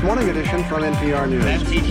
morning edition from NPR News.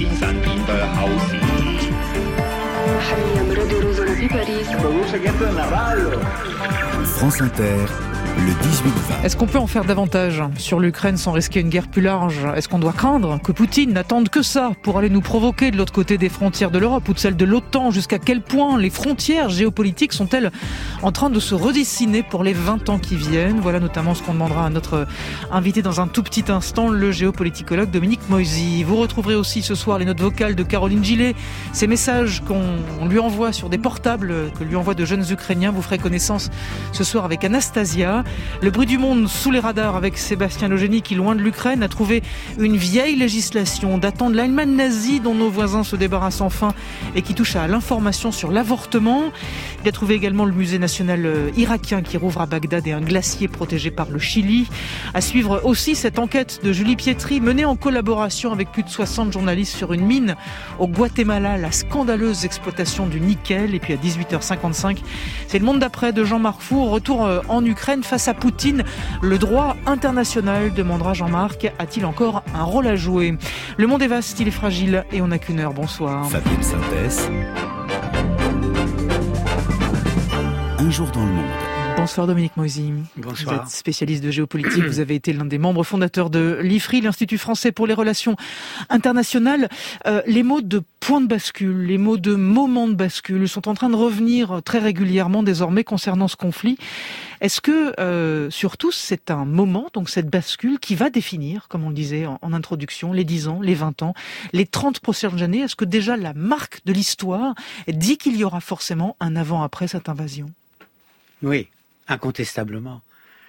France Inter, le 18-20. Est-ce qu'on peut en faire davantage sur l'Ukraine sans risquer une guerre plus large ? Est-ce qu'on doit craindre que Poutine n'attende que ça pour aller nous provoquer de l'autre côté des frontières de l'Europe ou de celles de l'OTAN ? Jusqu'à quel point les frontières géopolitiques sont-elles en train de se redessiner pour les 20 ans qui viennent ? Voilà notamment ce qu'on demandera à notre invité dans un tout petit instant, le géopoliticologue Dominique Moisy. Vous retrouverez aussi ce soir les notes vocales de Caroline Gillet, ces messages qu'on lui envoie sur des portables que lui envoient de jeunes Ukrainiens. Vous ferez connaissance ce soir avec Anastasia. Le bruit du monde sous les radars avec Sébastien Logénie qui, loin de l'Ukraine, a trouvé une vieille législation datant de l'Allemagne nazie dont nos voisins se débarrassent enfin et qui touche à l'information sur l'avortement. Il a trouvé également le musée national irakien qui rouvre à Bagdad et un glacier protégé par le Chili. À suivre aussi cette enquête de Julie Pietri menée en collaboration avec plus de 60 journalistes sur une mine au Guatemala, la scandaleuse exploitation du nickel. Et puis à 18h55, c'est le monde d'après de Jean-Marc Four. Retour en Ukraine face à Poutine. Le droit international, demandera Jean-Marc, a-t-il encore un rôle à jouer ? Le monde est vaste, il est fragile et on n'a qu'une heure. Bonsoir. Fabienne Synthèse. Un jour dans le monde. Bonsoir Dominique Moisy. Bonsoir. Vous êtes spécialiste de géopolitique, vous avez été l'un des membres fondateurs de l'IFRI, l'Institut français pour les relations internationales. Les mots de point de bascule, les mots de moment de bascule sont en train de revenir très régulièrement désormais concernant ce conflit. Est-ce que, surtout, c'est un moment, donc cette bascule, qui va définir, comme on le disait en introduction, les 10 ans, les 20 ans, les 30 prochaines années ? Est-ce que déjà la marque de l'histoire dit qu'il y aura forcément un avant-après cette invasion ? Oui, incontestablement.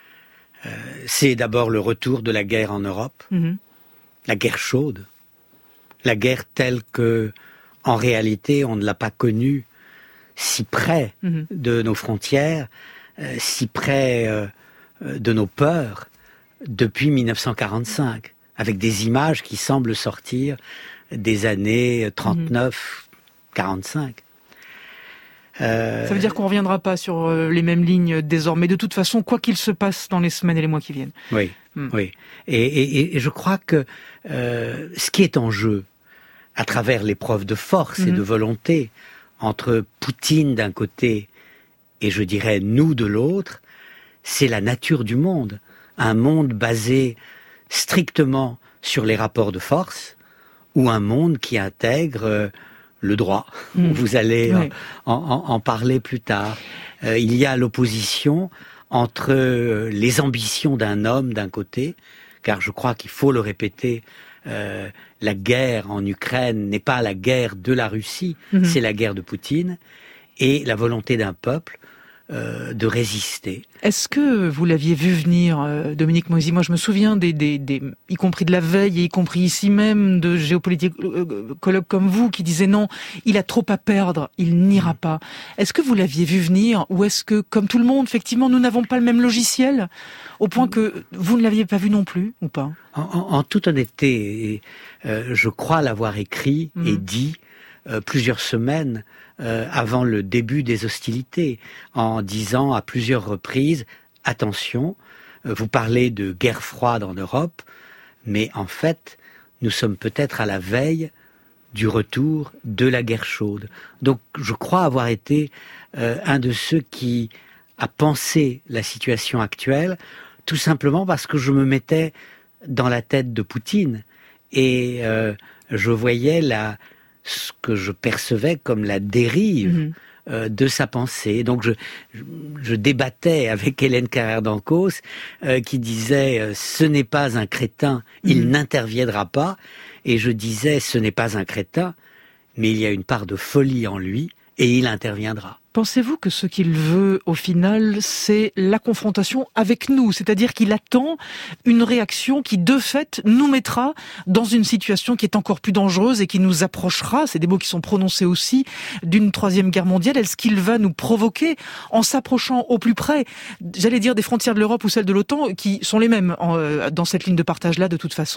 C'est d'abord le retour de la guerre en Europe, la guerre chaude, la guerre telle que, en réalité, on ne l'a pas connue si près de nos frontières, si près de nos peurs, depuis 1945, avec des images qui semblent sortir des années 39-45. Ça veut dire qu'on ne reviendra pas sur les mêmes lignes désormais, de toute façon, quoi qu'il se passe dans les semaines et les mois qui viennent. Oui, oui. Et je crois que ce qui est en jeu, à travers l'épreuve de force et de volonté, entre Poutine d'un côté et je dirais nous de l'autre, c'est la nature du monde. Un monde basé strictement sur les rapports de force, ou un monde qui intègre le droit. Vous allez en parler plus tard. Il y a l'opposition entre les ambitions d'un homme d'un côté, car je crois qu'il faut le répéter, la guerre en Ukraine n'est pas la guerre de la Russie, c'est la guerre de Poutine, et la volonté d'un peuple de résister. Est-ce que vous l'aviez vu venir, Dominique Moisy ? Moi, je me souviens y compris de la veille, et y compris ici même, de géopolitologues comme vous qui disaient non, il a trop à perdre, il n'ira pas. Est-ce que vous l'aviez vu venir, ou est-ce que, comme tout le monde, effectivement, nous n'avons pas le même logiciel, au point que vous ne l'aviez pas vu non plus, ou pas ? En toute honnêteté, je crois l'avoir écrit et dit plusieurs semaines avant le début des hostilités, en disant à plusieurs reprises, attention, vous parlez de guerre froide en Europe, mais en fait, nous sommes peut-être à la veille du retour de la guerre chaude. Donc je crois avoir été un de ceux qui a pensé la situation actuelle, tout simplement parce que je me mettais dans la tête de Poutine, et je voyais ce que je percevais comme la dérive de sa pensée. Donc je débattais avec Hélène Carrère d'Ancos qui disait ce n'est pas un crétin, il n'interviendra pas, et je disais ce n'est pas un crétin, mais il y a une part de folie en lui et il interviendra. Pensez-vous que ce qu'il veut, au final, c'est la confrontation avec nous ? C'est-à-dire qu'il attend une réaction qui, de fait, nous mettra dans une situation qui est encore plus dangereuse et qui nous approchera, c'est des mots qui sont prononcés aussi, d'une troisième guerre mondiale. Est-ce qu'il va nous provoquer en s'approchant au plus près, j'allais dire, des frontières de l'Europe ou celles de l'OTAN, qui sont les mêmes dans cette ligne de partage-là, de toute façon ?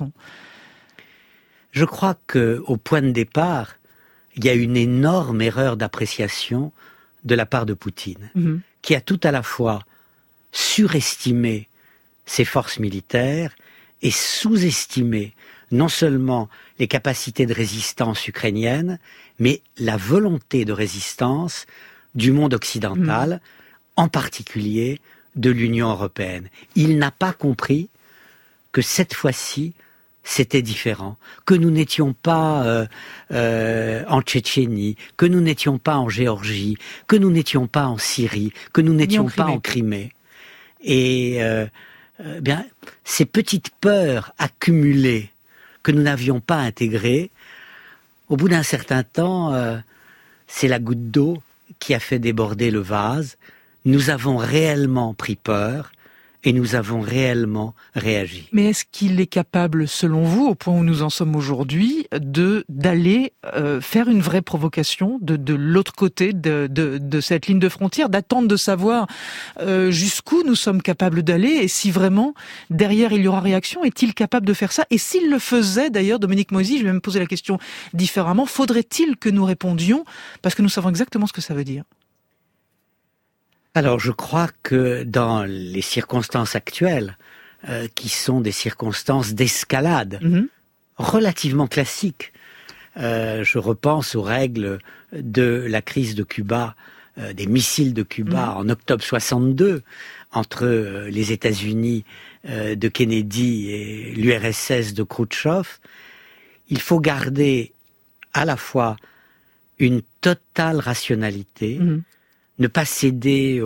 Je crois qu'au point de départ, il y a une énorme erreur d'appréciation de la part de Poutine, qui a tout à la fois surestimé ses forces militaires et sous-estimé non seulement les capacités de résistance ukrainiennes, mais la volonté de résistance du monde occidental, en particulier de l'Union européenne. Il n'a pas compris que cette fois-ci, c'était différent, que nous n'étions pas en Tchétchienie, que nous n'étions pas en Géorgie, que nous n'étions pas en Syrie, que nous n'étions pas en Crimée. Et bien, ces petites peurs accumulées que nous n'avions pas intégrées, au bout d'un certain temps, c'est la goutte d'eau qui a fait déborder le vase. Nous avons réellement pris peur et nous avons réellement réagi. Mais est-ce qu'il est capable, selon vous, au point où nous en sommes aujourd'hui, d'aller faire une vraie provocation de l'autre côté de cette ligne de frontière, d'attendre de savoir jusqu'où nous sommes capables d'aller et si vraiment derrière il y aura réaction? Est-il capable de faire ça? Et s'il le faisait, d'ailleurs, Dominique Moisy, je vais même poser la question différemment, faudrait-il que nous répondions? Parce que nous savons exactement ce que ça veut dire. Alors, je crois que dans les circonstances actuelles, qui sont des circonstances d'escalade, relativement classiques, je repense aux règles de la crise de Cuba, des missiles de Cuba en octobre 62, entre les États-Unis de Kennedy et l'URSS de Khrouchtchev. Il faut garder à la fois une totale rationalité, ne pas céder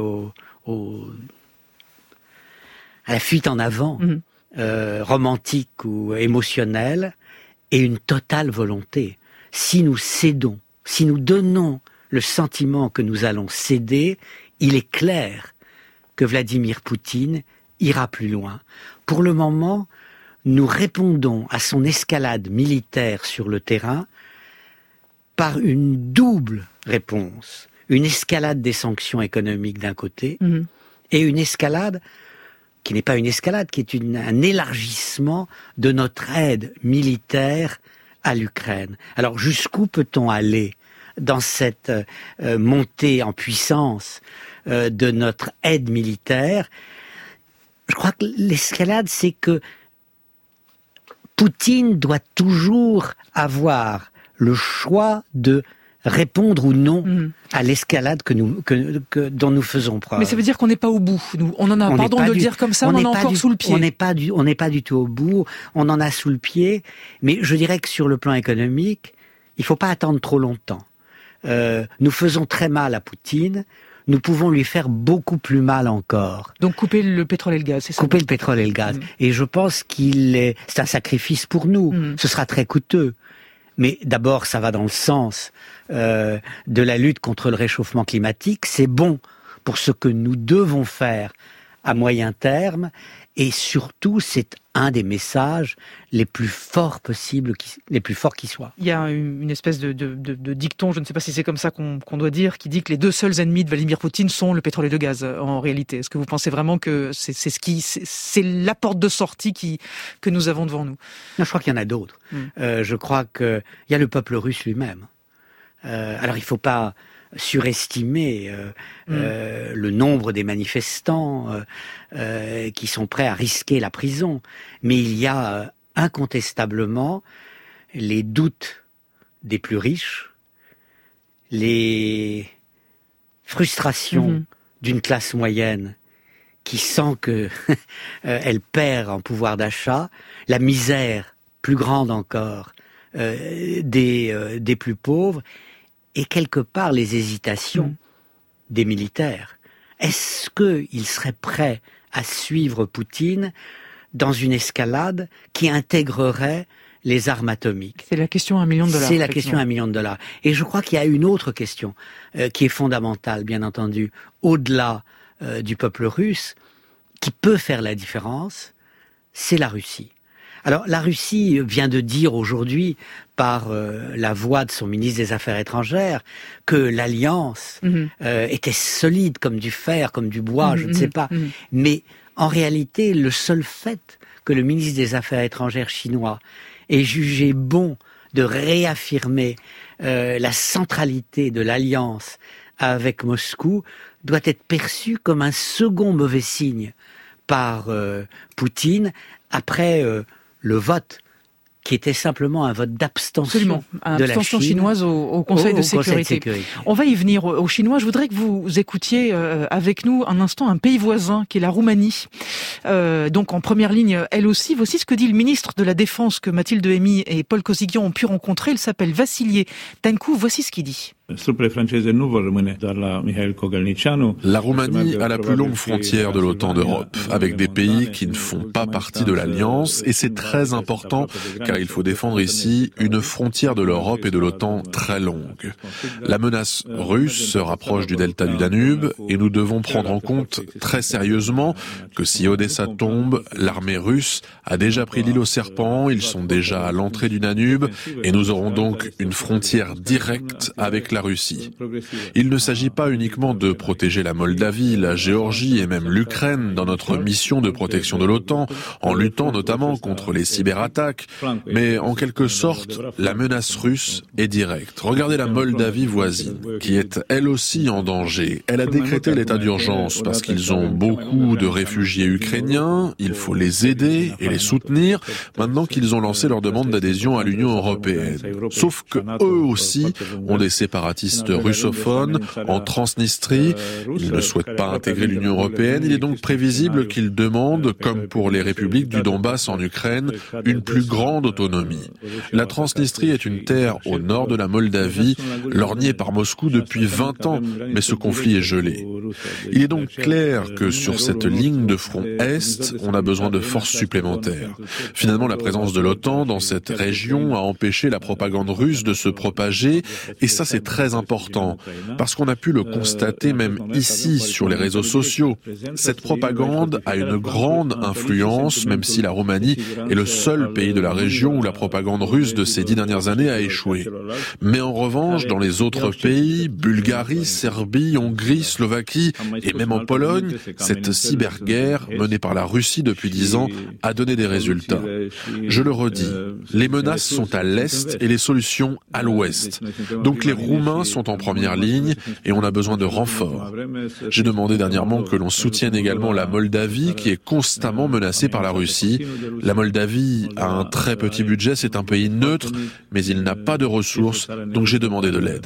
à la fuite en avant, romantique ou émotionnelle, et une totale volonté. Si nous cédons, si nous donnons le sentiment que nous allons céder, il est clair que Vladimir Poutine ira plus loin. Pour le moment, nous répondons à son escalade militaire sur le terrain par une double réponse. Une escalade des sanctions économiques d'un côté, et une escalade qui n'est pas une escalade, qui est un élargissement de notre aide militaire à l'Ukraine. Alors jusqu'où peut-on aller dans cette montée en puissance de notre aide militaire? Je crois que l'escalade, c'est que Poutine doit toujours avoir le choix de répondre ou non à l'escalade dont nous faisons preuve. Mais ça veut dire qu'on n'est pas au bout. On en a, pardon de le dire comme ça, on en a encore sous le pied. On n'est pas du tout au bout, on en a sous le pied, mais je dirais que sur le plan économique, il ne faut pas attendre trop longtemps. Nous faisons très mal à Poutine, nous pouvons lui faire beaucoup plus mal encore. Donc couper le pétrole et le gaz, c'est ça? Couper le pétrole et le gaz. Et je pense c'est un sacrifice pour nous, ce sera très coûteux. Mais d'abord, ça va dans le sens de la lutte contre le réchauffement climatique. C'est bon pour ce que nous devons faire à moyen terme. Et surtout, c'est un des messages les plus forts possibles, les plus forts qui soient. Il y a une espèce de dicton, je ne sais pas si c'est comme ça qu'on doit dire, qui dit que les deux seuls ennemis de Vladimir Poutine sont le pétrole et le gaz, en réalité. Est-ce que vous pensez vraiment que c'est la porte de sortie que nous avons devant nous? Non, je crois qu'il y en a d'autres. Je crois qu'il y a le peuple russe lui-même. Alors, il ne faut pas surestimer le nombre des manifestants qui sont prêts à risquer la prison. Mais il y a incontestablement les doutes des plus riches, les frustrations d'une classe moyenne qui sent que elle perd en pouvoir d'achat, la misère plus grande encore des plus pauvres, et quelque part les hésitations des militaires. Est-ce qu'ils seraient prêts à suivre Poutine dans une escalade qui intégrerait les armes atomiques? C'est la question à $1 million. C'est la question à $1 million. Et je crois qu'il y a une autre question qui est fondamentale, bien entendu, au-delà du peuple russe, qui peut faire la différence, c'est la Russie. Alors, la Russie vient de dire aujourd'hui, par la voix de son ministre des Affaires étrangères, que l'alliance était solide comme du fer, comme du bois, je ne sais pas. Mais en réalité, le seul fait que le ministre des Affaires étrangères chinois ait jugé bon de réaffirmer la centralité de l'alliance avec Moscou doit être perçu comme un second mauvais signe par Poutine après le vote qui était simplement un vote d'abstention. Absolument, abstention chinoise au Conseil de sécurité. On va y venir aux Chinois. Je voudrais que vous écoutiez avec nous un instant un pays voisin qui est la Roumanie. Donc en première ligne, elle aussi. Voici ce que dit le ministre de la Défense que Mathilde Hemy et Paul Cosighian ont pu rencontrer. Il s'appelle Vassilie Tăncu. Voici ce qu'il dit. La Roumanie a la plus longue frontière de l'OTAN d'Europe, avec des pays qui ne font pas partie de l'Alliance, et c'est très important car il faut défendre ici une frontière de l'Europe et de l'OTAN très longue. La menace russe se rapproche du delta du Danube et nous devons prendre en compte très sérieusement que si Odessa tombe, l'armée russe a déjà pris l'île aux serpents, ils sont déjà à l'entrée du Danube et nous aurons donc une frontière directe avec la Russie. Il ne s'agit pas uniquement de protéger la Moldavie, la Géorgie et même l'Ukraine dans notre mission de protection de l'OTAN, en luttant notamment contre les cyberattaques, mais en quelque sorte, la menace russe est directe. Regardez la Moldavie voisine, qui est elle aussi en danger. Elle a décrété l'état d'urgence parce qu'ils ont beaucoup de réfugiés ukrainiens, il faut les aider et les soutenir, maintenant qu'ils ont lancé leur demande d'adhésion à l'Union européenne. Sauf que eux aussi ont des séparatistes russophones en Transnistrie. Ils ne souhaitent pas intégrer l'Union européenne. Il est donc prévisible qu'ils demandent, comme pour les républiques du Donbass en Ukraine, une plus grande autonomie. La Transnistrie est une terre au nord de la Moldavie, lorgnée par Moscou depuis 20 ans, mais ce conflit est gelé. Il est donc clair que sur cette ligne de front Est, on a besoin de forces supplémentaires. Finalement, la présence de l'OTAN dans cette région a empêché la propagande russe de se propager, et ça c'est très important, parce qu'on a pu le constater même ici sur les réseaux sociaux. Cette propagande a une grande influence, même si la Roumanie est le seul pays de la région où la propagande russe de ces 10 dernières années a échoué. Mais en revanche, dans les autres pays, Bulgarie, Serbie, Hongrie, Slovaquie et même en Pologne, cette cyberguerre menée par la Russie depuis 10 ans a donné des résultats. Je le redis, les menaces sont à l'Est et les solutions à l'Ouest. Donc les Roumains sont en première ligne et on a besoin de renforts. J'ai demandé dernièrement que l'on soutienne également la Moldavie qui est constamment menacée par la Russie. La Moldavie a un très petit budget, c'est un pays neutre, mais il n'a pas de ressources, donc j'ai demandé de l'aide.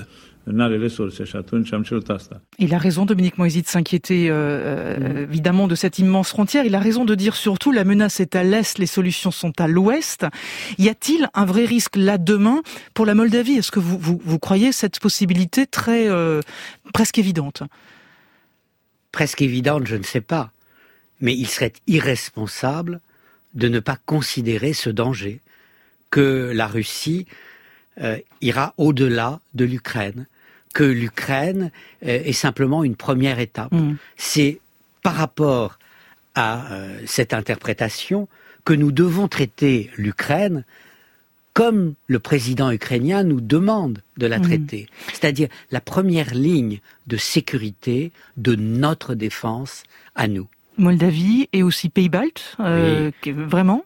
Il a raison, Dominique Moïse, de s'inquiéter évidemment de cette immense frontière. Il a raison de dire surtout la menace est à l'Est, les solutions sont à l'Ouest. Y a-t-il un vrai risque là demain pour la Moldavie ? Est-ce que vous croyez cette possibilité très presque évidente ? Presque évidente, je ne sais pas. Mais il serait irresponsable de ne pas considérer ce danger, que la Russie ira au-delà de l'Ukraine, que l'Ukraine est simplement une première étape. C'est par rapport à cette interprétation que nous devons traiter l'Ukraine comme le président ukrainien nous demande de la traiter. C'est-à-dire la première ligne de sécurité de notre défense à nous. Moldavie et aussi Pays-Baltes, vraiment ?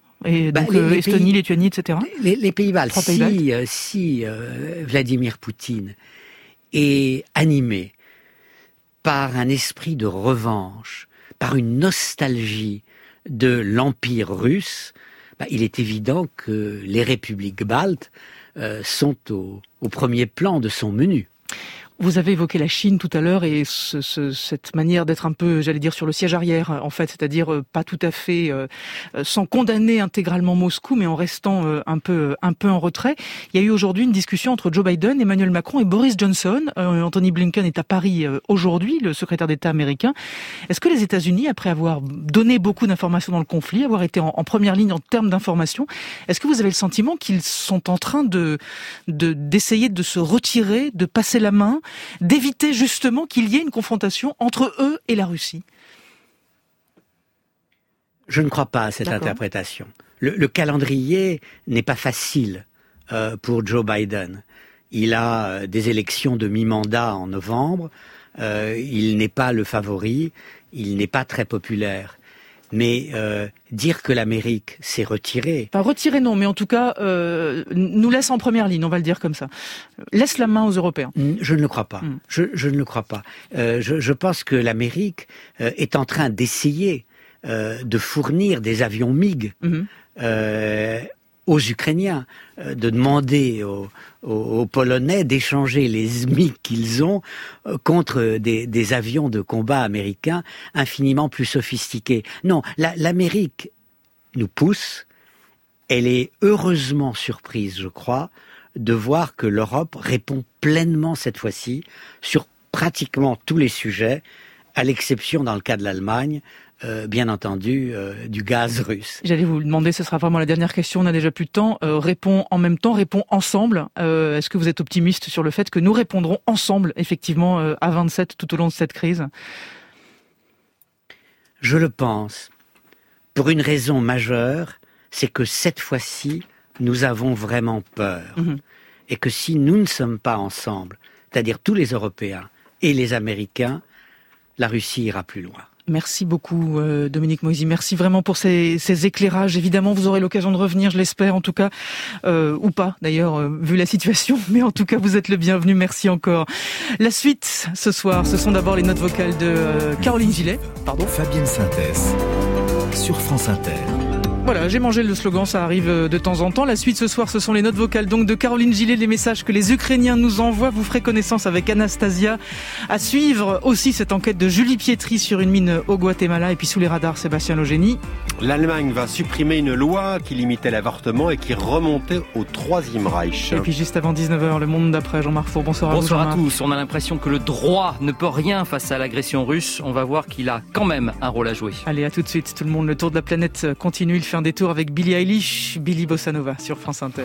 Et donc Estonie, Lituanie, etc. Les Pays-Baltes, si Vladimir Poutine est animé par un esprit de revanche, par une nostalgie de l'Empire russe, il est évident que les républiques baltes sont au premier plan de son menu. Vous avez évoqué la Chine tout à l'heure et cette manière d'être un peu, j'allais dire, sur le siège arrière, en fait, c'est-à-dire pas tout à fait sans condamner intégralement Moscou, mais en restant un peu en retrait. Il y a eu aujourd'hui une discussion entre Joe Biden, Emmanuel Macron et Boris Johnson. Anthony Blinken est à Paris aujourd'hui, le secrétaire d'État américain. Est-ce que les États-Unis, après avoir donné beaucoup d'informations dans le conflit, avoir été en première ligne en termes d'informations, est-ce que vous avez le sentiment qu'ils sont en train d'essayer de se retirer, de passer la main, d'éviter justement qu'il y ait une confrontation entre eux et la Russie? Je ne crois pas à cette interprétation. Le calendrier n'est pas facile pour Joe Biden. Il a des élections de mi-mandat en novembre. Il n'est pas le favori. Il n'est pas très populaire. Mais dire que l'Amérique s'est retirée... Enfin, retirée non, mais en tout cas, nous laisse en première ligne, on va le dire comme ça. Laisse la main aux Européens. Je ne le crois pas. Je ne le crois pas. Je pense que l'Amérique est en train d'essayer de fournir des avions MiG aux Ukrainiens, de demander aux Polonais d'échanger les SMIC qu'ils ont contre des avions de combat américains infiniment plus sophistiqués. Non, l'Amérique nous pousse. Elle est heureusement surprise, je crois, de voir que l'Europe répond pleinement cette fois-ci sur pratiquement tous les sujets, à l'exception dans le cas de l'Allemagne, bien entendu, du gaz russe. J'allais vous demander, ce sera vraiment la dernière question, on n'a déjà plus de temps. Répond en même temps, répond ensemble. Est-ce que vous êtes optimiste sur le fait que nous répondrons ensemble, effectivement, à 27 tout au long de cette crise ? Je le pense. Pour une raison majeure, c'est que cette fois-ci, nous avons vraiment peur. Et que si nous ne sommes pas ensemble, c'est-à-dire tous les Européens et les Américains, la Russie ira plus loin. Merci beaucoup Dominique Moïsi, merci vraiment pour ces éclairages. Évidemment, vous aurez l'occasion de revenir, je l'espère en tout cas, ou pas d'ailleurs, vu la situation, mais en tout cas vous êtes le bienvenu, merci encore. La suite ce soir, ce sont d'abord les notes vocales de Caroline Gillet. Fabienne Synthèse, sur France Inter. Voilà, j'ai mangé le slogan, ça arrive de temps en temps. La suite ce soir, ce sont les notes vocales donc de Caroline Gillet, les messages que les Ukrainiens nous envoient. Vous ferez connaissance avec Anastasia. À suivre aussi cette enquête de Julie Pietri sur une mine au Guatemala et puis sous les radars, Sébastien Logénie. L'Allemagne va supprimer une loi qui limitait l'avortement et qui remontait au Troisième Reich. Et puis juste avant 19h, le monde d'après, Jean-Marc Four. Bonsoir à vous. Bonsoir à tous. On a l'impression que le droit ne peut rien face à l'agression russe. On va voir qu'il a quand même un rôle à jouer. Allez, à tout de suite. Tout le monde, le tour de la planète continue. Il fait un détour avec Billie Eilish, Billy Bossa Nova sur France Inter.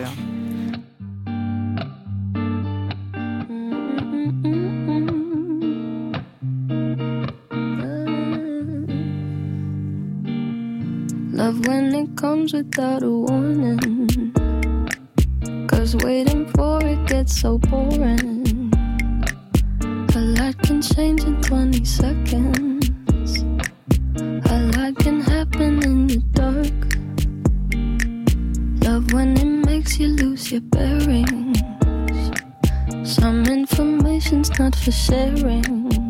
Love when it comes without a warning, 'cause waiting for it gets so boring. A lot can change in 20 seconds. A lot can happen in the dark. Love when it makes you lose your bearings. Some information's not for sharing.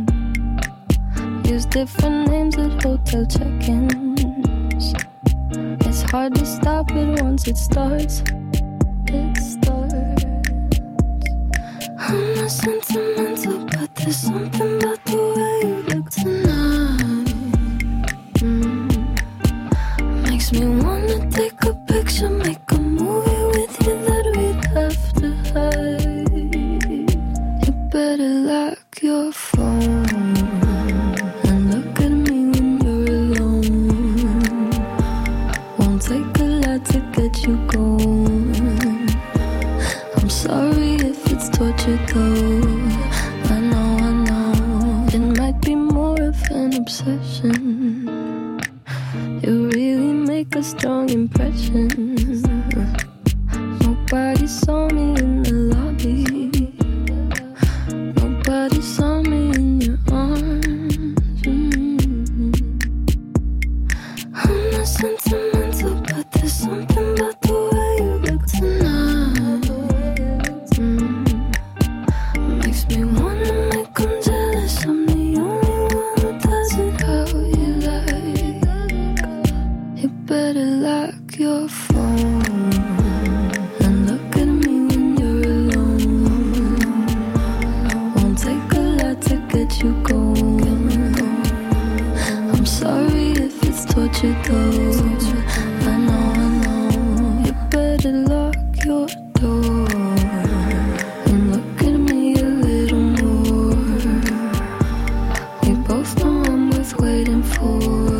Use different names at hotel check-ins. It's hard to stop it once it starts. It starts. I'm not sentimental, but there's something about the way you look tonight. Makes me wanna take a picture, make a movie with you that we'd have to hide. You better lock your phone and look at me when you're alone. Won't take a lot to get you going. I'm sorry if it's torture though. I know it might be more of an obsession. You really make a strong impression. Nobody saw me in the lobby. Nobody saw me in your arms. I'm not sentimental, but there's something about the way you look tonight. Makes me wanna make 'em jealous. I'm the only one who does it how you like. You better lock your phone and look at me when you're alone. Won't take a lot to get you going. I'm sorry if it's torture though. I know. You better lock your door and look at me a little more. We both know I'm worth waiting for.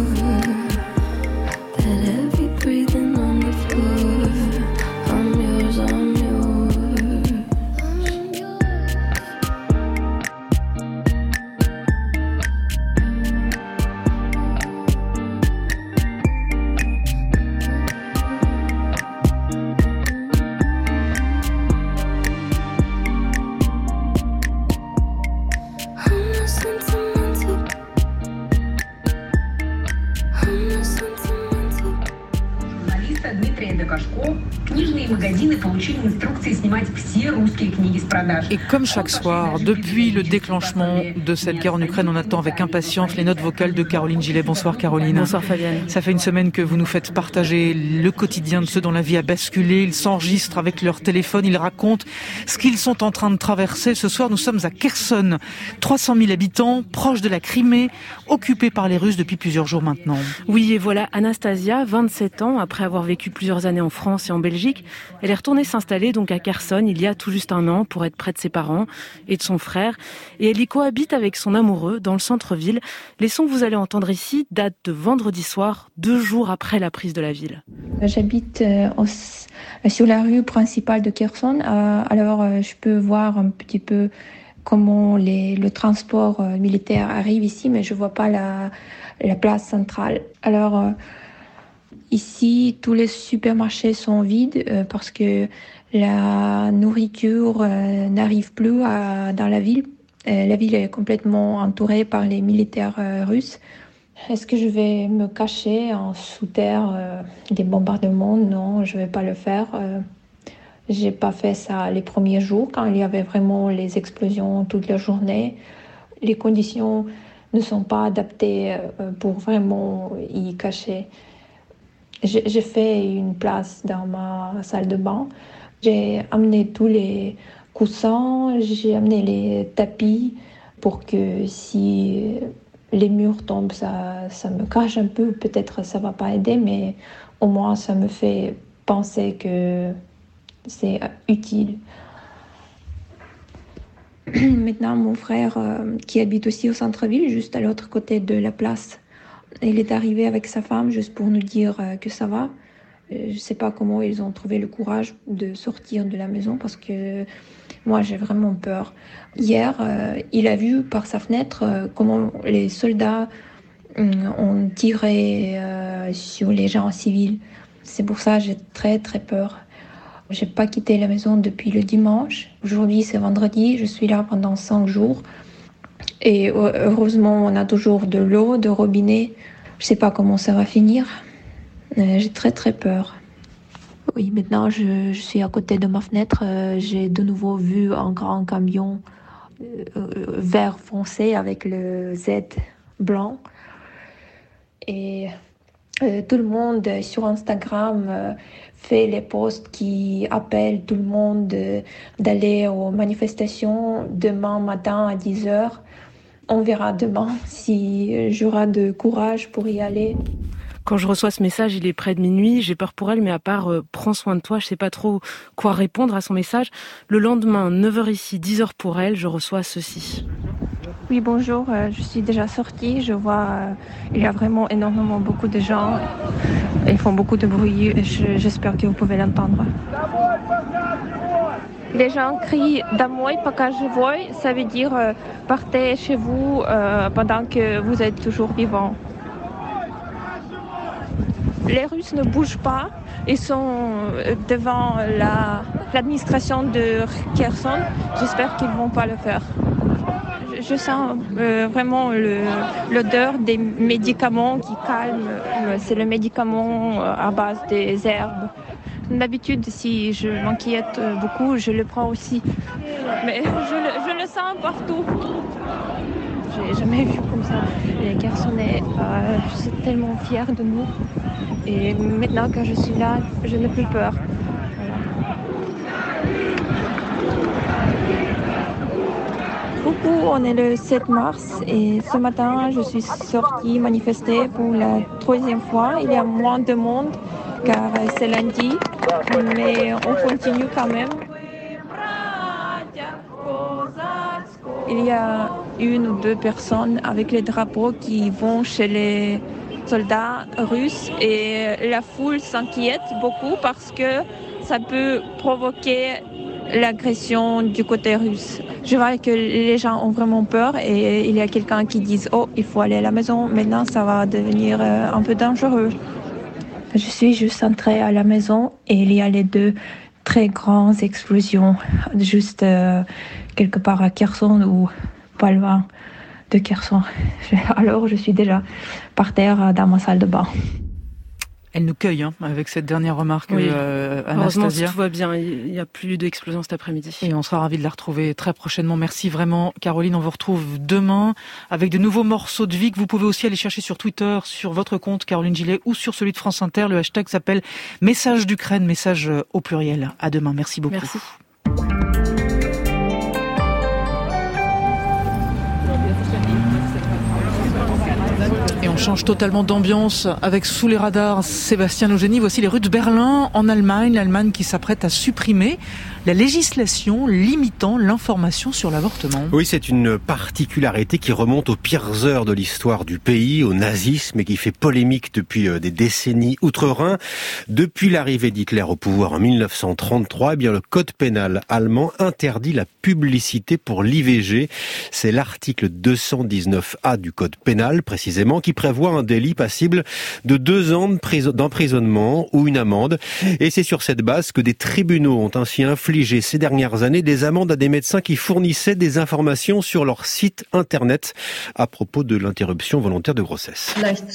That heavy breathing on the floor. I'm yours, I'm yours. Et comme chaque soir, depuis le déclenchement de cette guerre en Ukraine, on attend avec impatience les notes vocales de Caroline Gillet. Bonsoir Caroline. Bonsoir Fabienne. Ça fait une semaine que vous nous faites partager le quotidien de ceux dont la vie a basculé. Ils s'enregistrent avec leur téléphone, ils racontent ce qu'ils sont en train de traverser. Ce soir, nous sommes à Kherson, 300 000 habitants, proche de la Crimée, occupée par les Russes depuis plusieurs jours maintenant. Oui, et voilà Anastasia, 27 ans, après avoir vécu plusieurs années en France et en Belgique. Elle est retournée s'installer donc à Kherson il y a tout juste un an pour être près de ses parents et de son frère. Et elle y cohabite avec son amoureux dans le centre-ville. Les sons que vous allez entendre ici datent de vendredi soir, 2 jours après la prise de la ville. J'habite sur la rue principale de Kherson, alors je peux voir un petit peu comment le transport militaire arrive ici, mais je ne vois pas la place centrale. Alors ici, tous les supermarchés sont vides parce que la nourriture n'arrive plus dans la ville. La ville est complètement entourée par les militaires russes. Est-ce que je vais me cacher en sous-terre des bombardements? Non, je ne vais pas le faire. J'ai pas fait ça les premiers jours quand il y avait vraiment les explosions toute la journée. Les conditions ne sont pas adaptées pour vraiment y cacher. J'ai fait une place dans ma salle de bain. J'ai amené tous les coussins, j'ai amené les tapis pour que si les murs tombent, ça me cache un peu. Peut-être ça va pas aider, mais au moins ça me fait penser que c'est utile. Maintenant, mon frère, qui habite aussi au centre-ville, juste à l'autre côté de la place, il est arrivé avec sa femme juste pour nous dire que ça va. Je ne sais pas comment ils ont trouvé le courage de sortir de la maison parce que moi, j'ai vraiment peur. Hier, il a vu par sa fenêtre comment les soldats ont tiré sur les gens civils. C'est pour ça que j'ai très, très peur. Je n'ai pas quitté la maison depuis le dimanche. Aujourd'hui, c'est vendredi. Je suis là pendant 5 jours. Et heureusement, on a toujours de l'eau, de robinet. Je ne sais pas comment ça va finir. J'ai très, très peur. Oui, maintenant, je suis à côté de ma fenêtre. J'ai de nouveau vu un grand camion vert foncé avec le Z blanc. Et tout le monde sur Instagram fait les posts qui appellent tout le monde d'aller aux manifestations demain matin à 10h. On verra demain si j'aurai de courage pour y aller. Quand je reçois ce message, il est près de minuit, j'ai peur pour elle, mais à part prends soin de toi, je sais pas trop quoi répondre à son message. Le lendemain, 9h ici, 10h pour elle, je reçois ceci. Oui, bonjour, je suis déjà sortie, je vois, il y a vraiment énormément beaucoup de gens, ils font beaucoup de bruit, j'espère que vous pouvez l'entendre. Les gens crient « Домой, пока живой », ça veut dire « Partez chez vous pendant que vous êtes toujours vivant ». Les Russes ne bougent pas, ils sont devant l'administration de Kherson, j'espère qu'ils ne vont pas le faire. Je sens vraiment l'odeur des médicaments qui calment. C'est le médicament à base des herbes. D'habitude, si je m'inquiète beaucoup, je le prends aussi. Mais je le sens partout. J'ai jamais vu comme ça. Les Khersonais, je suis tellement fière de nous. Et maintenant que je suis là, je n'ai plus peur. Coucou, on est le 7 mars et ce matin, je suis sortie manifester pour la 3e fois. Il y a moins de monde car c'est lundi, mais on continue quand même. Il y a 1 ou 2 personnes avec les drapeaux qui vont chez les soldats russes et la foule s'inquiète beaucoup parce que ça peut provoquer l'agression du côté russe. Je vois que les gens ont vraiment peur et il y a quelqu'un qui dit « Oh, il faut aller à la maison, maintenant ça va devenir un peu dangereux ». Je suis juste entrée à la maison et il y a les 2 très grandes explosions juste quelque part à Kherson ou pas loin de Kherson. Alors je suis déjà par terre dans ma salle de bain. Elle nous cueille avec cette dernière remarque, oui. Heureusement, Anastasia. tout va bien, il n'y a plus d'explosion cet après-midi. Et on sera ravis de la retrouver très prochainement. Merci vraiment, Caroline. On vous retrouve demain avec de nouveaux morceaux de vie que vous pouvez aussi aller chercher sur Twitter, sur votre compte Caroline Gillet ou sur celui de France Inter. Le hashtag s'appelle Message d'Ukraine, message au pluriel. À demain. Merci beaucoup. Merci. Et on change totalement d'ambiance avec Sous les radars Sébastien Eugénie. Voici les rues de Berlin en Allemagne. L'Allemagne qui s'apprête à supprimer la législation limitant l'information sur l'avortement. Oui, c'est une particularité qui remonte aux pires heures de l'histoire du pays, au nazisme, et qui fait polémique depuis des décennies outre-Rhin. Depuis l'arrivée d'Hitler au pouvoir en 1933, eh bien, le code pénal allemand interdit la publicité pour l'IVG. C'est l'article 219A du code pénal, précisément, qui prévoit un délit passible de 2 ans d'emprisonnement ou une amende. Et c'est sur cette base que des tribunaux ont ainsi infligé ces dernières années des amendes à des médecins qui fournissaient des informations sur leur site internet à propos de l'interruption volontaire de grossesse.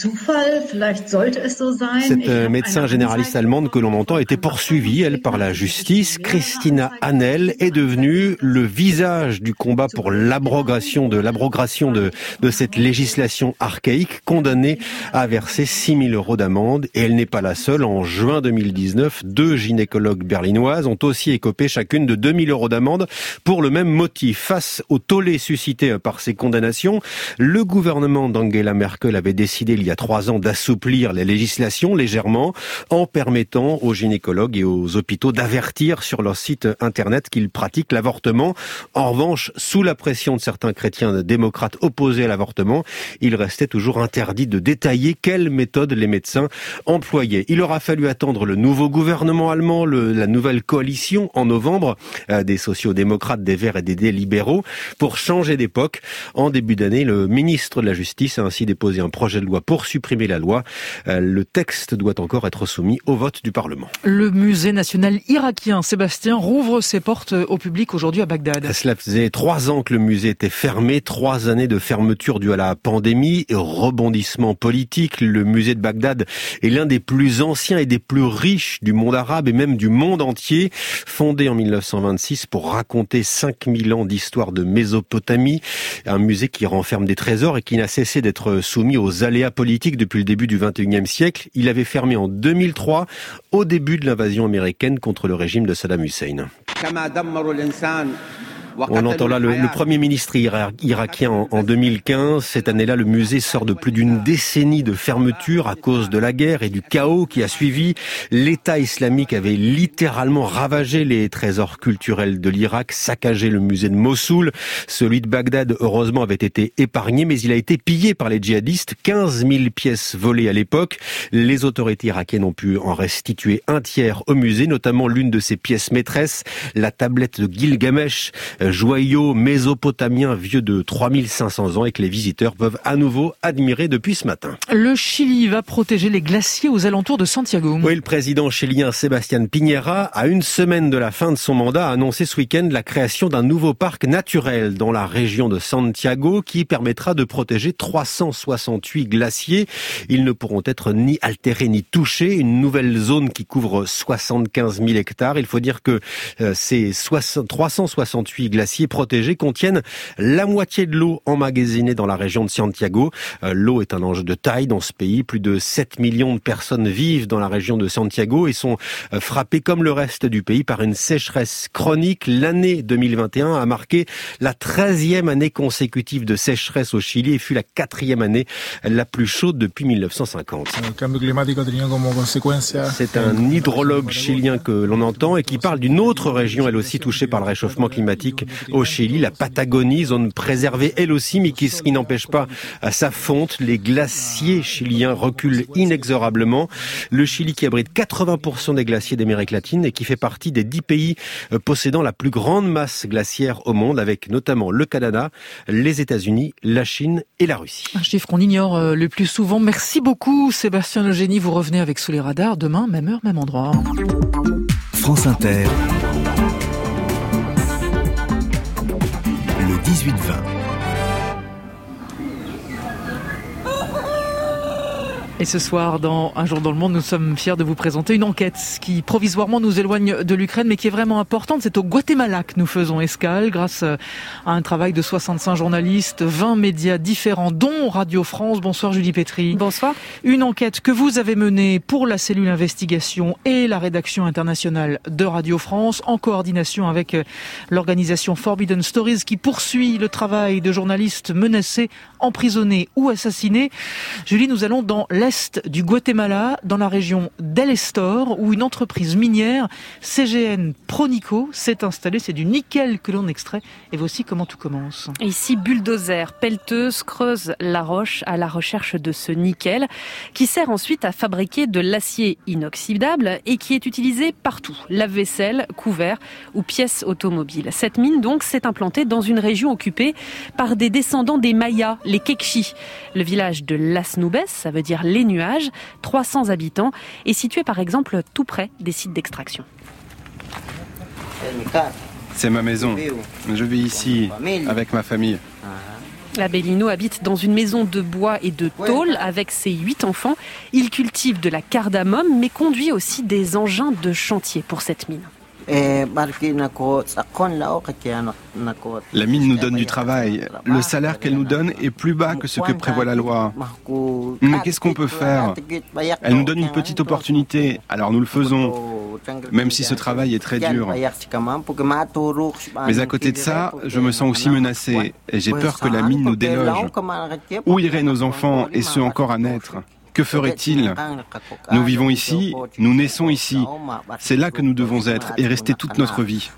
Cette médecin généraliste allemande que l'on entend était poursuivie, elle, par la justice. Christina Hannel est devenue le visage du combat pour l'abrogation de cette législation archaïque, condamnée à verser 6 000 € d'amende. Et elle n'est pas la seule. En juin 2019, 2 gynécologues berlinoises ont aussi écopé chacune de 2 000 € d'amende pour le même motif. Face au tollé suscité par ces condamnations, le gouvernement d'Angela Merkel avait décidé il y a 3 ans d'assouplir les législations légèrement en permettant aux gynécologues et aux hôpitaux d'avertir sur leur site internet qu'ils pratiquent l'avortement. En revanche, sous la pression de certains chrétiens démocrates opposés à l'avortement, il restait toujours interdit de détailler quelles méthodes les médecins employaient. Il aura fallu attendre le nouveau gouvernement allemand, la nouvelle coalition en novembre, des sociaux-démocrates, des Verts et des libéraux, pour changer d'époque. En début d'année, le ministre de la Justice a ainsi déposé un projet de loi pour supprimer la loi. Le texte doit encore être soumis au vote du Parlement. Le musée national irakien, Sébastien, rouvre ses portes au public aujourd'hui à Bagdad. Cela faisait 3 ans que le musée était fermé, 3 années de fermeture due à la pandémie et rebondissement politique. Le musée de Bagdad est l'un des plus anciens et des plus riches du monde arabe et même du monde entier. Fondé en 1926 pour raconter 5000 ans d'histoire de Mésopotamie, un musée qui renferme des trésors et qui n'a cessé d'être soumis aux aléas politiques depuis le début du XXIe siècle. Il avait fermé en 2003, au début de l'invasion américaine contre le régime de Saddam Hussein. On entend là le Premier ministre irakien en 2015. Cette année-là, le musée sort de plus d'une décennie de fermeture à cause de la guerre et du chaos qui a suivi. L'État islamique avait littéralement ravagé les trésors culturels de l'Irak, saccagé le musée de Mossoul. Celui de Bagdad, heureusement, avait été épargné, mais il a été pillé par les djihadistes. 15 000 pièces volées à l'époque. Les autorités irakiennes ont pu en restituer un tiers au musée, notamment l'une de ses pièces maîtresses, la tablette de Gilgamesh, joyau mésopotamien vieux de 3500 ans et que les visiteurs peuvent à nouveau admirer depuis ce matin. Le Chili va protéger les glaciers aux alentours de Santiago. Oui, le président chilien Sebastián Piñera, à une semaine de la fin de son mandat, a annoncé ce week-end la création d'un nouveau parc naturel dans la région de Santiago qui permettra de protéger 368 glaciers. Ils ne pourront être ni altérés ni touchés. Une nouvelle zone qui couvre 75 000 hectares. Il faut dire que ces 368 glaciers protégés contiennent la moitié de l'eau emmagasinée dans la région de Santiago. L'eau est un enjeu de taille dans ce pays. Plus de 7 millions de personnes vivent dans la région de Santiago et sont frappées comme le reste du pays par une sécheresse chronique. L'année 2021 a marqué la 13e année consécutive de sécheresse au Chili et fut la 4e année la plus chaude depuis 1950. C'est un hydrologue chilien que l'on entend et qui parle d'une autre région, elle aussi touchée par le réchauffement climatique au Chili, la Patagonie, zone préservée elle aussi, mais qui n'empêche pas sa fonte. Les glaciers chiliens reculent inexorablement. Le Chili qui abrite 80% des glaciers d'Amérique latine et qui fait partie des 10 pays possédant la plus grande masse glaciaire au monde, avec notamment le Canada, les États-Unis, la Chine et la Russie. Un chiffre qu'on ignore le plus souvent. Merci beaucoup Sébastien Eugénie. Vous revenez avec Sous les radars demain, même heure, même endroit. France Inter. Le 18-20. Et ce soir, dans Un jour dans le monde, nous sommes fiers de vous présenter une enquête qui provisoirement nous éloigne de l'Ukraine, mais qui est vraiment importante. C'est au Guatemala que nous faisons escale, grâce à un travail de 65 journalistes, 20 médias différents, dont Radio France. Bonsoir Julie Pétry. Bonsoir. Une enquête que vous avez menée pour la cellule investigation et la rédaction internationale de Radio France, en coordination avec l'organisation Forbidden Stories, qui poursuit le travail de journalistes menacés, emprisonnés ou assassinés. Julie, nous allons dans l'est du Guatemala, dans la région d'El Estor, où une entreprise minière, CGN Pronico, s'est installée. C'est du nickel que l'on extrait. Et voici comment tout commence. Ici, bulldozer, pelleteuse, creuse la roche à la recherche de ce nickel, qui sert ensuite à fabriquer de l'acier inoxydable et qui est utilisé partout. Lave-vaisselle, couverts ou pièces automobiles. Cette mine, donc, s'est implantée dans une région occupée par des descendants des Mayas, les Kekchi. Le village de Las Nubes, ça veut dire les nuages, 300 habitants, est situé par exemple tout près des sites d'extraction. C'est ma maison. Je vis ici avec ma famille. Abelino habite dans une maison de bois et de tôle avec ses 8 enfants. Il cultive de la cardamome mais conduit aussi des engins de chantier pour cette mine. La mine nous donne du travail. Le salaire qu'elle nous donne est plus bas que ce que prévoit la loi. Mais qu'est-ce qu'on peut faire ? Elle nous donne une petite opportunité, alors nous le faisons, même si ce travail est très dur. Mais à côté de ça, je me sens aussi menacé et j'ai peur que la mine nous déloge. Où iraient nos enfants et ceux encore à naître ? Que ferait-il ? Nous vivons ici, nous naissons ici. C'est là que nous devons être et rester toute notre vie.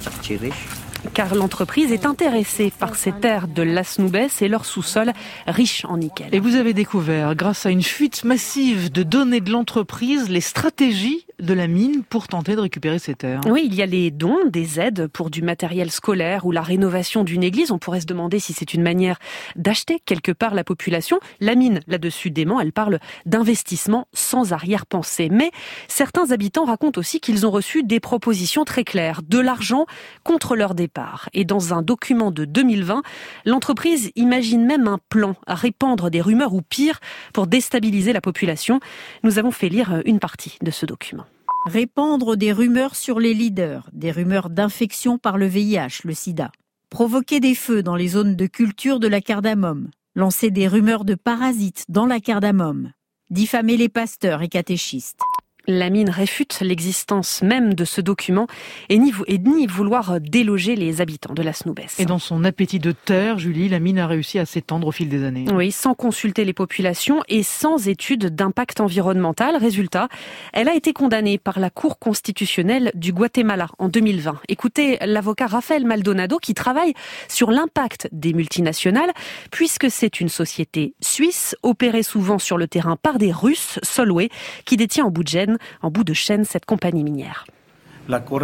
Car l'entreprise est intéressée par ces terres de Las Nubes et leur sous-sol riche en nickel. Et vous avez découvert, grâce à une fuite massive de données de l'entreprise, les stratégies de la mine pour tenter de récupérer ces terres. Oui, il y a les dons, des aides pour du matériel scolaire ou la rénovation d'une église. On pourrait se demander si c'est une manière d'acheter quelque part la population. La mine, là-dessus dément, elle parle d'investissement sans arrière-pensée. Mais certains habitants racontent aussi qu'ils ont reçu des propositions très claires, de l'argent contre leur départ. Et dans un document de 2020, l'entreprise imagine même un plan à répandre des rumeurs ou pire pour déstabiliser la population. Nous avons fait lire une partie de ce document. Répandre des rumeurs sur les leaders, des rumeurs d'infection par le VIH, le sida. Provoquer des feux dans les zones de culture de la cardamome. Lancer des rumeurs de parasites dans la cardamome. Diffamer les pasteurs et catéchistes. La mine réfute l'existence même de ce document et ni vouloir déloger les habitants de Las Nubes. Et dans son appétit de terre, Julie, la mine a réussi à s'étendre au fil des années. Oui, sans consulter les populations et sans étude d'impact environnemental. Résultat, elle a été condamnée par la Cour constitutionnelle du Guatemala en 2020. Écoutez l'avocat Rafael Maldonado qui travaille sur l'impact des multinationales puisque c'est une société suisse opérée souvent sur le terrain par des Russes, Solvay, qui détient en bout de chaîne cette compagnie minière. La Cour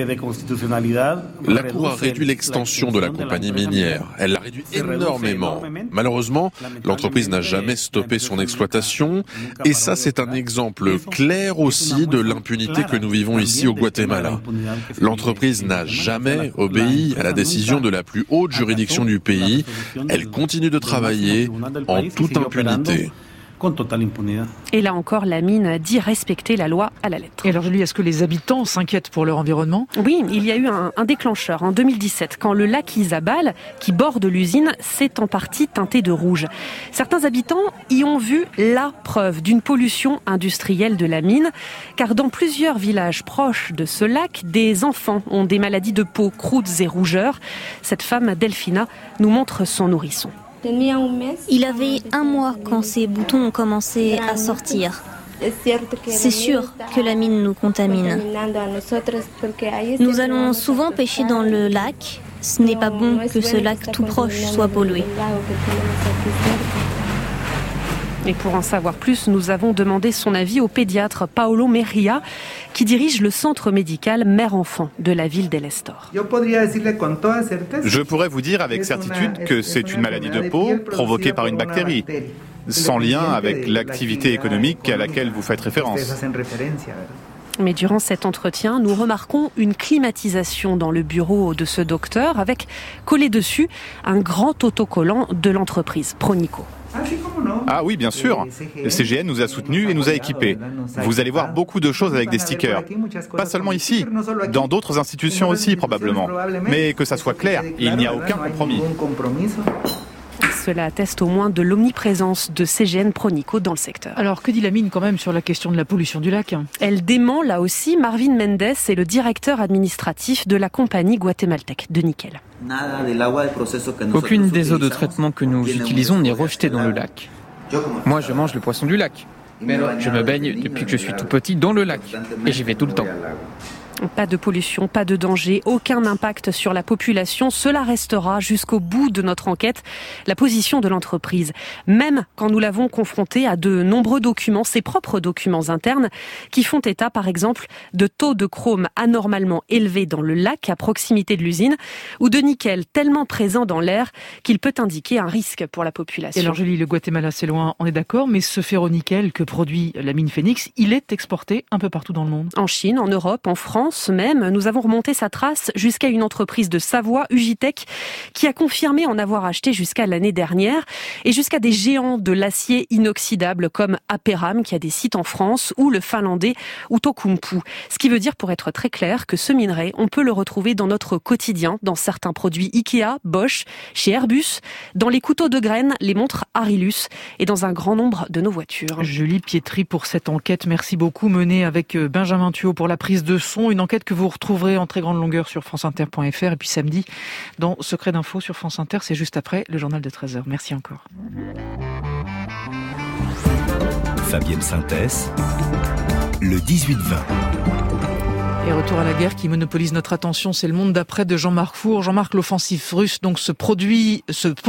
a réduit l'extension de la compagnie minière. Elle l'a réduit énormément. Malheureusement, l'entreprise n'a jamais stoppé son exploitation. Et ça, c'est un exemple clair aussi de l'impunité que nous vivons ici au Guatemala. L'entreprise n'a jamais obéi à la décision de la plus haute juridiction du pays. Elle continue de travailler en toute impunité. Et là encore, la mine dit respecter la loi à la lettre. Et alors Julie, est-ce que les habitants s'inquiètent pour leur environnement ? Oui, il y a eu un déclencheur en 2017, quand le lac Izabal, qui borde l'usine, s'est en partie teinté de rouge. Certains habitants y ont vu la preuve d'une pollution industrielle de la mine, car dans plusieurs villages proches de ce lac, des enfants ont des maladies de peau, croûtes et rougeurs. Cette femme, Delphina, nous montre son nourrisson. Il avait 1 mois quand ces boutons ont commencé à sortir. C'est sûr que la mine nous contamine. Nous allons souvent pêcher dans le lac. Ce n'est pas bon que ce lac tout proche soit pollué. Et pour en savoir plus, nous avons demandé son avis au pédiatre Paolo Merria, qui dirige le centre médical mère-enfant de la ville d'El Estor. Je pourrais vous dire avec certitude que c'est une maladie de peau provoquée par une bactérie, sans lien avec l'activité économique à laquelle vous faites référence. Mais durant cet entretien, nous remarquons une climatisation dans le bureau de ce docteur avec collé dessus un grand autocollant de l'entreprise Pronico. Ah oui, bien sûr. Le CGN nous a soutenus et nous a équipés. Vous allez voir beaucoup de choses avec des stickers. Pas seulement ici, dans d'autres institutions aussi probablement. Mais que ça soit clair, il n'y a aucun compromis. Cela atteste au moins de l'omniprésence de CGN Pronico dans le secteur. Alors, que dit la mine quand même sur la question de la pollution du lac ? Elle dément là aussi. Marvin Mendes est le directeur administratif de la compagnie guatémaltèque de nickel. Aucune des eaux de traitement que nous utilisons n'est rejetée dans le lac. Moi, je mange le poisson du lac. Je me baigne depuis que je suis tout petit dans le lac. Et j'y vais tout le temps. Pas de pollution, pas de danger, aucun impact sur la population. Cela restera jusqu'au bout de notre enquête la position de l'entreprise. Même quand nous l'avons confrontée à de nombreux documents, ses propres documents internes, qui font état, par exemple, de taux de chrome anormalement élevés dans le lac à proximité de l'usine, ou de nickel tellement présent dans l'air qu'il peut indiquer un risque pour la population. Et alors, Julie, le Guatemala, c'est loin, on est d'accord, mais ce ferronickel que produit la mine Phoenix, il est exporté un peu partout dans le monde. En Chine, en Europe, en France même, nous avons remonté sa trace jusqu'à une entreprise de Savoie, Ugitech, qui a confirmé en avoir acheté jusqu'à l'année dernière, et jusqu'à des géants de l'acier inoxydable comme Aperam, qui a des sites en France, ou le finlandais Outokumpu. Ce qui veut dire, pour être très clair, que ce minerai, on peut le retrouver dans notre quotidien, dans certains produits Ikea, Bosch, chez Airbus, dans les couteaux de graines, les montres Arilus, et dans un grand nombre de nos voitures. Julie Pietri pour cette enquête, merci beaucoup, menée avec Benjamin Thuot pour la prise de son. Une enquête que vous retrouverez en très grande longueur sur franceinter.fr et puis samedi dans Secret d'info sur France Inter, c'est juste après le journal de 13h. Merci encore. Fabienne Synthèse, le 18-20. Et retour à la guerre qui monopolise notre attention, c'est le monde d'après de Jean-Marc Four. Jean-Marc, l'offensive russe donc se poursuit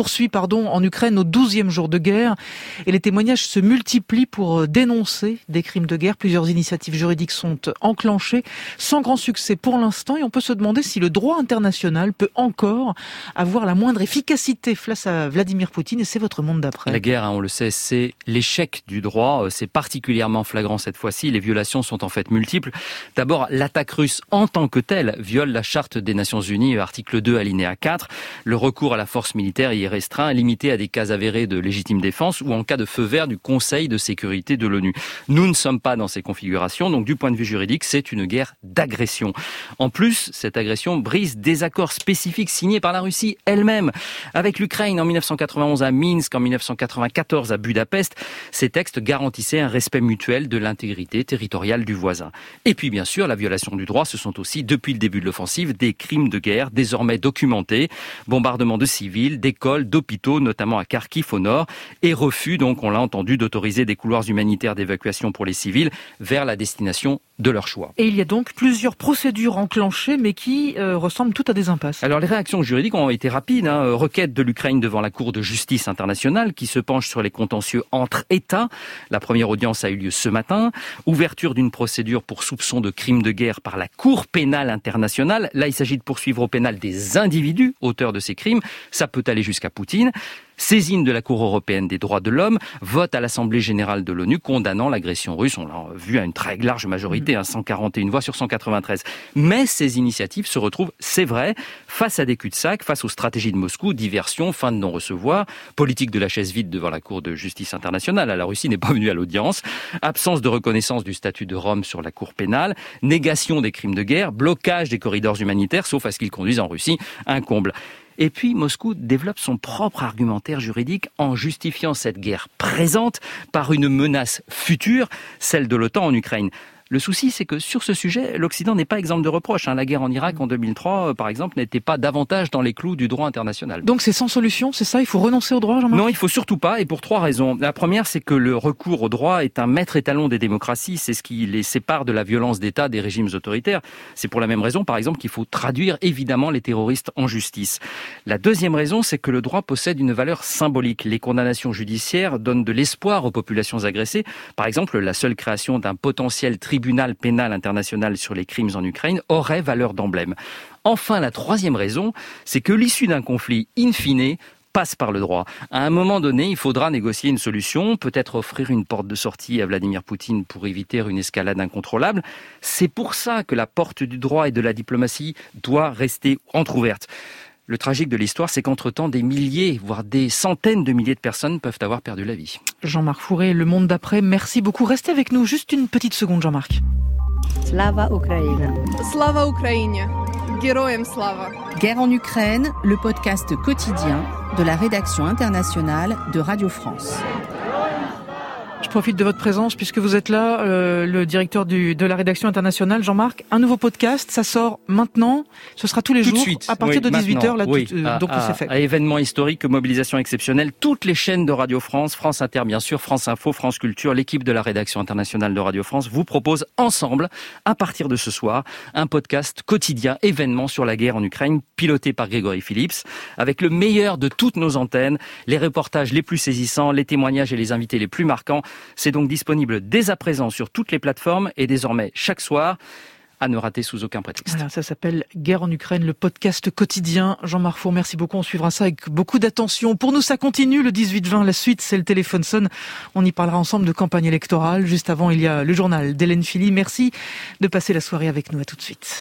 en Ukraine au 12e jour de guerre et les témoignages se multiplient pour dénoncer des crimes de guerre. Plusieurs initiatives juridiques sont enclenchées sans grand succès pour l'instant et on peut se demander si le droit international peut encore avoir la moindre efficacité face à Vladimir Poutine et c'est votre monde d'après. La guerre, on le sait, c'est l'échec du droit. C'est particulièrement flagrant cette fois-ci. Les violations sont en fait multiples. D'abord, l'attaque russe en tant que telle viole la charte des Nations Unies, article 2, alinéa 4. Le recours à la force militaire y est restreint, limité à des cas avérés de légitime défense ou en cas de feu vert du Conseil de sécurité de l'ONU. Nous ne sommes pas dans ces configurations, donc du point de vue juridique, c'est une guerre d'agression. En plus, cette agression brise des accords spécifiques signés par la Russie elle-même. Avec l'Ukraine en 1991 à Minsk, en 1994 à Budapest, ces textes garantissaient un respect mutuel de l'intégrité territoriale du voisin. Et puis bien sûr, la violation du droit, ce sont aussi, depuis le début de l'offensive, des crimes de guerre désormais documentés, bombardement de civils, d'écoles, d'hôpitaux, notamment à Kharkiv au nord, et refus, donc on l'a entendu, d'autoriser des couloirs humanitaires d'évacuation pour les civils vers la destination de leur choix. Et il y a donc plusieurs procédures enclenchées, mais qui ressemblent toutes à des impasses. Alors les réactions juridiques ont été rapides. Requête de l'Ukraine devant la Cour de justice internationale qui se penche sur les contentieux entre États. La première audience a eu lieu ce matin. Ouverture d'une procédure pour soupçon de crimes de guerre par la Cour pénale internationale. Là, il s'agit de poursuivre au pénal des individus auteurs de ces crimes. Ça peut aller jusqu'à Poutine. Saisine de la Cour européenne des droits de l'homme, vote à l'Assemblée générale de l'ONU condamnant l'agression russe. On l'a vu à une très large majorité, 141 voix sur 193. Mais ces initiatives se retrouvent, c'est vrai, face à des cul-de-sac, face aux stratégies de Moscou, diversion, fin de non-recevoir, politique de la chaise vide devant la Cour de justice internationale. La Russie n'est pas venue à l'audience, absence de reconnaissance du statut de Rome sur la Cour pénale, négation des crimes de guerre, blocage des corridors humanitaires, sauf à ce qu'ils conduisent en Russie, un comble. Et puis Moscou développe son propre argumentaire juridique en justifiant cette guerre présente par une menace future, celle de l'OTAN en Ukraine. Le souci, c'est que sur ce sujet, l'Occident n'est pas exempt de reproches. La guerre en Irak en 2003, par exemple, n'était pas davantage dans les clous du droit international. Donc c'est sans solution, c'est ça? Il faut renoncer au droit, Jean-Marc? Non, il faut surtout pas, et pour 3 raisons. La première, c'est que le recours au droit est un maître étalon des démocraties. C'est ce qui les sépare de la violence d'État des régimes autoritaires. C'est pour la même raison, par exemple, qu'il faut traduire évidemment les terroristes en justice. La deuxième raison, c'est que le droit possède une valeur symbolique. Les condamnations judiciaires donnent de l'espoir aux populations agressées. Par exemple, la seule création d'un potentiel tribunal pénal international sur les crimes en Ukraine aurait valeur d'emblème. Enfin, la troisième raison, c'est que l'issue d'un conflit, in fine, passe par le droit. À un moment donné, il faudra négocier une solution, peut-être offrir une porte de sortie à Vladimir Poutine pour éviter une escalade incontrôlable. C'est pour ça que la porte du droit et de la diplomatie doit rester entrouverte. Le tragique de l'histoire, c'est qu'entre-temps, des milliers, voire des centaines de milliers de personnes peuvent avoir perdu la vie. Jean-Marc Fourré, Le Monde d'après, merci beaucoup. Restez avec nous juste une petite seconde, Jean-Marc. Slava Ukraine. Slava Ukraine. Героям слава. Guerre en Ukraine, le podcast quotidien de la rédaction internationale de Radio France. Je profite de votre présence puisque vous êtes là, le directeur de la rédaction internationale, Jean-Marc. Un nouveau podcast, ça sort maintenant. Ce sera tous les jours à partir de 18h. Là, donc c'est fait. À événement historique, mobilisation exceptionnelle, toutes les chaînes de Radio France, France Inter bien sûr, France Info, France Culture, l'équipe de la rédaction internationale de Radio France vous propose ensemble, à partir de ce soir, un podcast quotidien événement sur la guerre en Ukraine, piloté par Grégory Phillips, avec le meilleur de toutes nos antennes, les reportages les plus saisissants, les témoignages et les invités les plus marquants. C'est donc disponible dès à présent sur toutes les plateformes et désormais chaque soir, à ne rater sous aucun prétexte. Voilà, ça s'appelle Guerre en Ukraine, le podcast quotidien. Jean-Marc Four, merci beaucoup. On suivra ça avec beaucoup d'attention. Pour nous, ça continue le 18-20. La suite, c'est le téléphone sonne. On y parlera ensemble de campagne électorale. Juste avant, il y a le journal d'Hélène Philly. Merci de passer la soirée avec nous. À tout de suite.